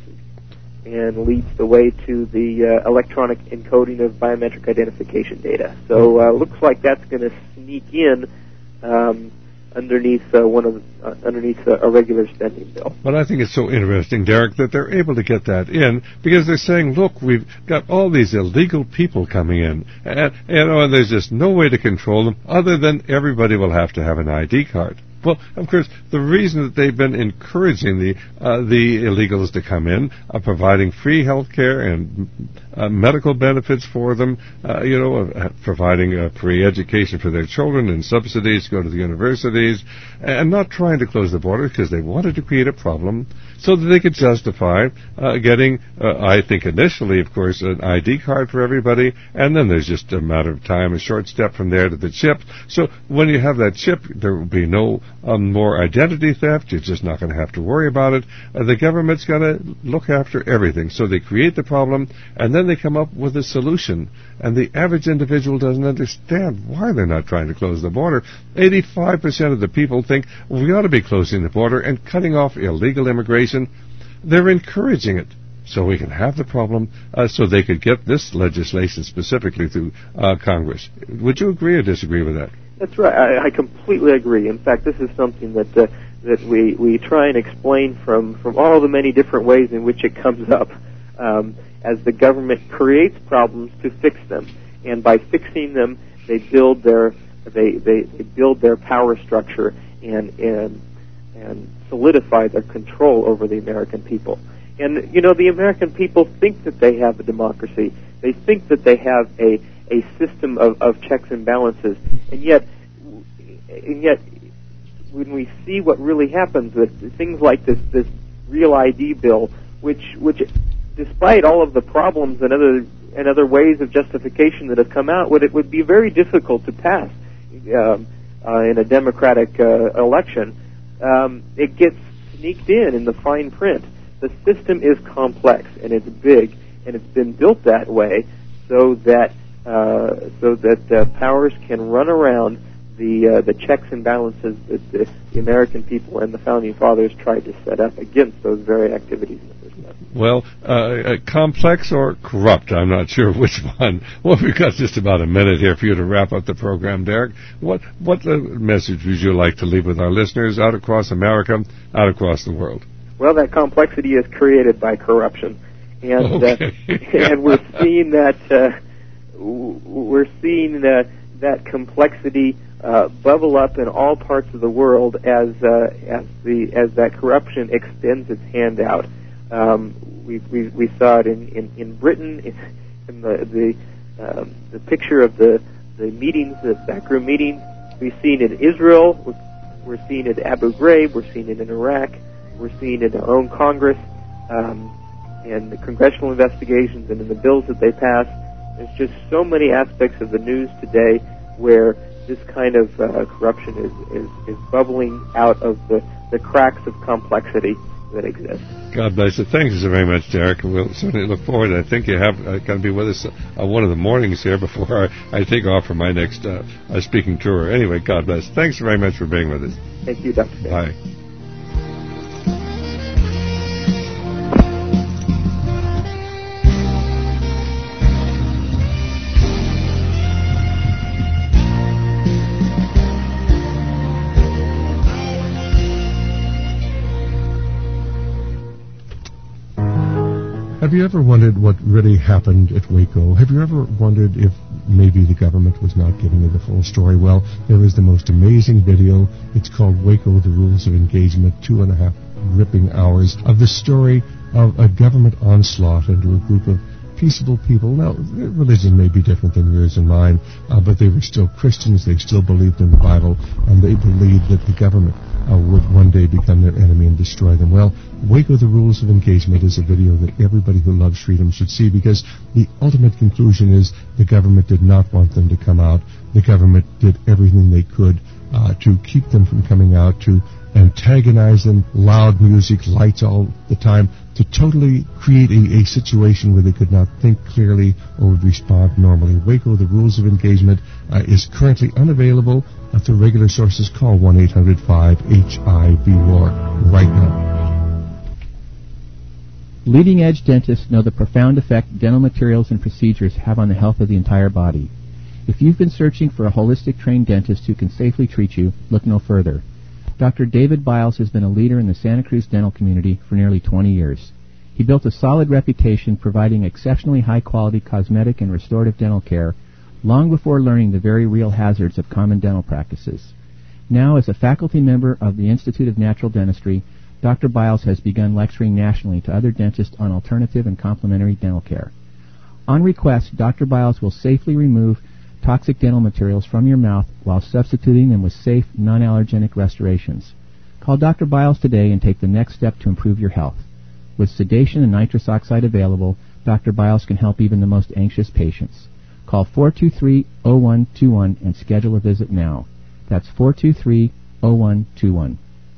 and leads the way to the uh, electronic encoding of biometric identification data. So uh, looks like that's going to sneak in um, underneath uh, one of uh, underneath uh, a regular spending bill. But I think it's so interesting, Derek, that they're able to get that in because they're saying, look, we've got all these illegal people coming in, and you know, and there's just no way to control them other than everybody will have to have an I D card. Well, of course, the reason that they've been encouraging the uh, the illegals to come in, uh, providing free health care and uh, medical benefits for them, uh, you know, uh, providing uh, free education for their children and subsidies to go to the universities, and not trying to close the border because they wanted to create a problem so that they could justify uh, getting, uh, I think initially, of course, an I D card for everybody, and then there's just a matter of time, a short step from there to the chip. So when you have that chip, there will be no um, more identity theft. You're just not going to have to worry about it. Uh, the government's going to look after everything. So they create the problem, and then they come up with a solution. And the average individual doesn't understand why they're not trying to close the border. eighty-five percent of the people think we ought to be closing the border and cutting off illegal immigration. They're encouraging it so we can have the problem, uh, so they could get this legislation specifically through uh, Congress. Would you agree or disagree with that? That's right. I, I completely agree. In fact, this is something that uh, that we, we try and explain from, from all the many different ways in which it comes up, um, as the government creates problems to fix them, and by fixing them, they build their they they, they build their power structure and and and solidify their control over the American people. And you know, the American people think that they have a democracy. They think that they have a a system of, of checks and balances, and yet, and yet, when we see what really happens, that things like this this Real I D bill, which which, despite all of the problems and other and other ways of justification that have come out, would it would be very difficult to pass um, uh, in a democratic uh, election. Um, it gets sneaked in in the fine print. The system is complex and it's big, and it's been built that way so that uh, so that uh, powers can run around the uh, the checks and balances that the, the American people and the founding fathers tried to set up against those very activities. Well, uh, complex or corrupt, I'm not sure which one. Well, we've got just about a minute here for you to wrap up the program, Derek. What what uh, message would you like to leave with our listeners out across America, out across the world? Well, that complexity is created by corruption, and okay. uh, and we're seeing that uh, we're seeing uh, that complexity uh, bubble up in all parts of the world as uh, as the as that corruption extends its hand out. Um, we, we we saw it in in, in Britain, in, in the the um, the picture of the the meetings, the backroom meetings. We've seen it in Israel. We're, we're seeing it at Abu Ghraib. We're seeing it in Iraq. We're seeing it in our own Congress, um, and the congressional investigations, and in the bills that they pass. There's just so many aspects of the news today where this kind of uh, corruption is, is, is bubbling out of the, the cracks of complexity that exist. God bless you. Thank you so very much, Derek. We'll certainly look forward. I think you have uh, going to be with us uh, one of the mornings here before I, I take off for my next uh, uh, speaking tour. Anyway, God bless. Thanks very much for being with us. Thank you, Doctor Dan. Bye. Have you ever wondered what really happened at Waco? Have you ever wondered if maybe the government was not giving you the full story? Well, there is the most amazing video. It's called Waco, The Rules of Engagement, two and a half ripping hours of the story of a government onslaught into a group of peaceable people. Now, their religion may be different than yours and mine, uh, but they were still Christians. They still believed in the Bible, and they believed that the government uh, would one day become their enemy and destroy them. Well, Waco, The Rules of Engagement is a video that everybody who loves freedom should see, because the ultimate conclusion is the government did not want them to come out. The government did everything they could uh, to keep them from coming out, to antagonize them, loud music, lights all the time, to totally create a, a situation where they could not think clearly or would respond normally. Waco, The Rules of Engagement uh, is currently unavailable. Uh, through regular sources, call one eight hundred five H I V W A R right now. Leading-edge dentists know the profound effect dental materials and procedures have on the health of the entire body. If you've been searching for a holistic trained dentist who can safely treat you, look no further. Doctor David Biles has been a leader in the Santa Cruz dental community for nearly twenty years. He built a solid reputation providing exceptionally high-quality cosmetic and restorative dental care long before learning the very real hazards of common dental practices. Now, as a faculty member of the Institute of Natural Dentistry, Doctor Biles has begun lecturing nationally to other dentists on alternative and complementary dental care. On request, Doctor Biles will safely remove toxic dental materials from your mouth while substituting them with safe, non-allergenic restorations. Call Doctor Biles today and take the next step to improve your health. With sedation and nitrous oxide available, Doctor Biles can help even the most anxious patients. Call four two three, zero one two one and schedule a visit now. That's four two three, zero one two one.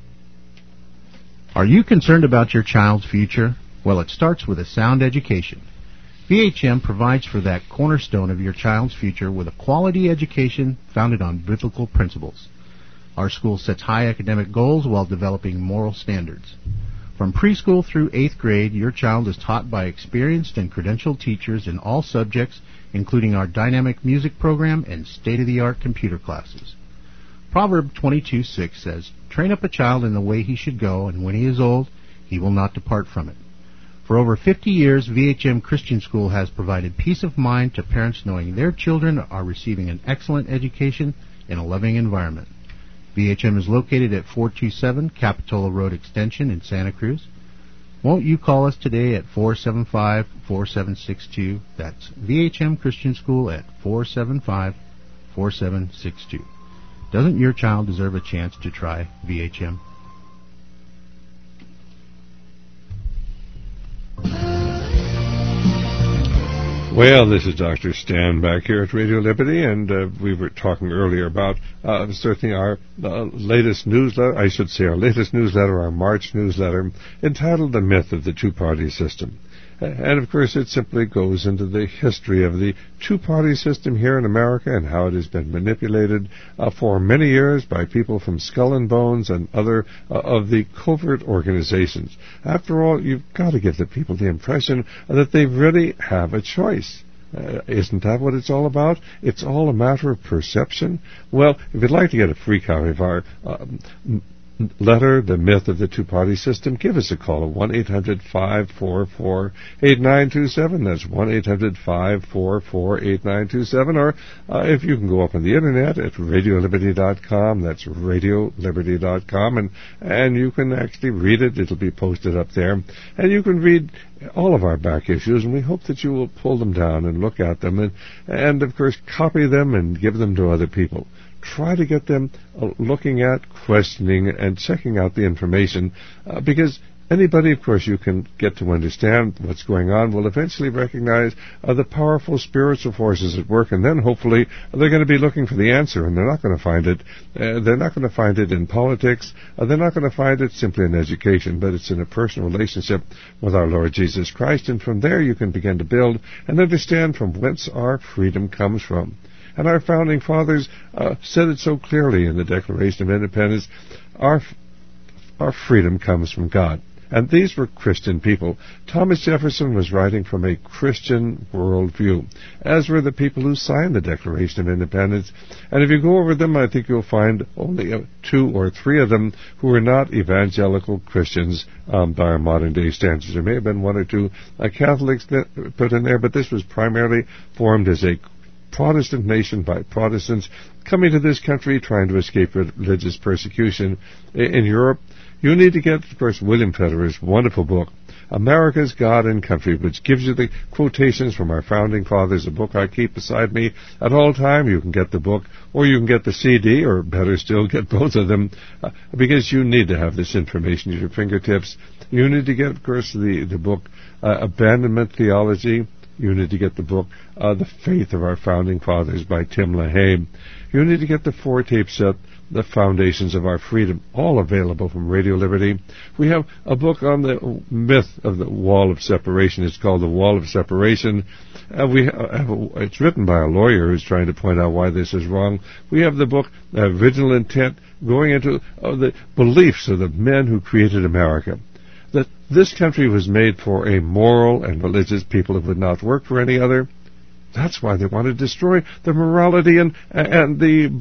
Are you concerned about your child's future? Well, it starts with a sound education. V H M provides for that cornerstone of your child's future with a quality education founded on biblical principles. Our school sets high academic goals while developing moral standards. From preschool through eighth grade, your child is taught by experienced and credentialed teachers in all subjects, including our dynamic music program and state-of-the-art computer classes. Proverb twenty-two six says, "Train up a child in the way he should go, and when he is old, he will not depart from it." For over fifty years, V H M Christian School has provided peace of mind to parents knowing their children are receiving an excellent education in a loving environment. V H M is located at four two seven Capitola Road Extension in Santa Cruz. Won't you call us today at four seven five, four seven six two? That's V H M Christian School at four seven five, four seven six two. Doesn't your child deserve a chance to try V H M? Well, this is Doctor Stan back here at Radio Liberty, and uh, we were talking earlier about uh, certainly our uh, latest newsletter, I should say our latest newsletter, our March newsletter, entitled The Myth of the Two-Party System. And, of course, it simply goes into the history of the two-party system here in America and how it has been manipulated uh, for many years by people from Skull and Bones and other uh, of the covert organizations. After all, you've got to give the people the impression that they really have a choice. Uh, isn't that what it's all about? It's all a matter of perception. Well, if you'd like to get a free copy of our uh, letter, The Myth of the Two-Party System, give us a call at one eight hundred five four four eight nine two seven. That's one eight hundred five four four eight nine two seven. Or uh, if you can go up on the internet at radio liberty dot com, that's radio liberty dot com, and, and you can actually read it. It'll be posted up there. And you can read all of our back issues, and we hope that you will pull them down and look at them and, and of course, copy them and give them to other people. Try to get them uh, looking at, questioning, and checking out the information, uh, because anybody, of course, you can get to understand what's going on will eventually recognize uh, the powerful spiritual forces at work, and then hopefully they're going to be looking for the answer, and they're not going to find it. Uh, they're not going to find it in politics. Uh, they're not going to find it simply in education, but it's in a personal relationship with our Lord Jesus Christ, and from there you can begin to build and understand from whence our freedom comes from. And our founding fathers uh, said it so clearly in the Declaration of Independence. Our our freedom comes from God. And these were Christian people. Thomas Jefferson was writing from a Christian worldview, as were the people who signed the Declaration of Independence. And if you go over them, I think you'll find only uh, two or three of them who were not evangelical Christians um, by our modern-day standards. There may have been one or two uh, Catholics that put in there, but this was primarily formed as a Protestant nation by Protestants coming to this country trying to escape religious persecution in Europe. You need to get, of course, William Federer's wonderful book, America's God and Country, which gives you the quotations from our founding fathers, a book I keep beside me at all time. You can get the book, or you can get the C D, or better still, get both of them, uh, because you need to have this information at your fingertips. You need to get, of course, the, the book, uh, Abandonment Theology. You need to get the book, uh, The Faith of Our Founding Fathers by Tim LaHaye. You need to get the four-tape set, The Foundations of Our Freedom, all available from Radio Liberty. We have a book on the myth of the Wall of Separation. It's called The Wall of Separation. Uh, we have a, it's written by a lawyer who's trying to point out why this is wrong. We have the book, uh, Original Intent, going into uh, the beliefs of the men who created America. That this country was made for a moral and religious people who would not work for any other. That's why they want to destroy the morality and and the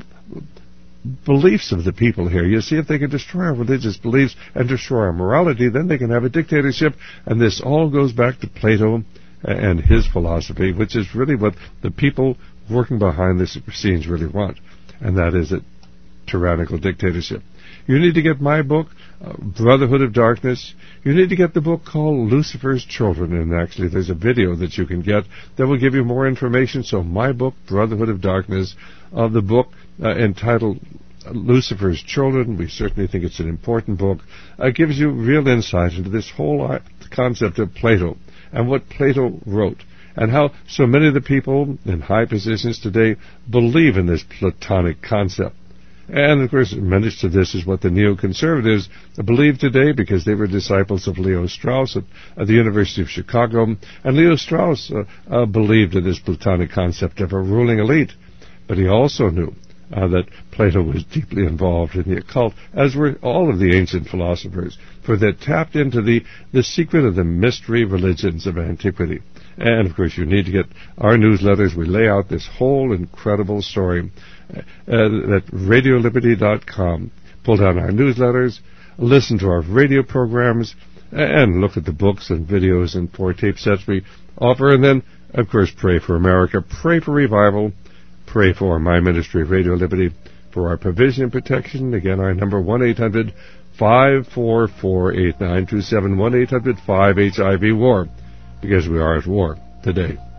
beliefs of the people here. You see, if they can destroy our religious beliefs and destroy our morality, then they can have a dictatorship. And this all goes back to Plato and his philosophy, which is really what the people working behind the scenes really want. And that is a tyrannical dictatorship. You need to get my book, uh, Brotherhood of Darkness. You need to get the book called Lucifer's Children, and actually there's a video that you can get that will give you more information. So my book, Brotherhood of Darkness, uh, the book uh, entitled Lucifer's Children, we certainly think it's an important book, uh, gives you real insight into this whole concept of Plato and what Plato wrote, and how so many of the people in high positions today believe in this Platonic concept. And, of course, much of this is what the neoconservatives believe today, because they were disciples of Leo Strauss at, at the University of Chicago. And Leo Strauss uh, uh, believed in this Platonic concept of a ruling elite. But he also knew uh, that Plato was deeply involved in the occult, as were all of the ancient philosophers, for they tapped into the, the secret of the mystery religions of antiquity. And, of course, you need to get our newsletters. We lay out this whole incredible story uh, at radio liberty dot com. Pull down our newsletters, listen to our radio programs, and look at the books and videos and four tape sets we offer. And then, of course, pray for America, pray for revival, pray for my ministry, Radio Liberty, for our provision and protection. Again, our number, one eight hundred five four four eight nine two seven, one eight hundred five H I V WAR, because we are at war today.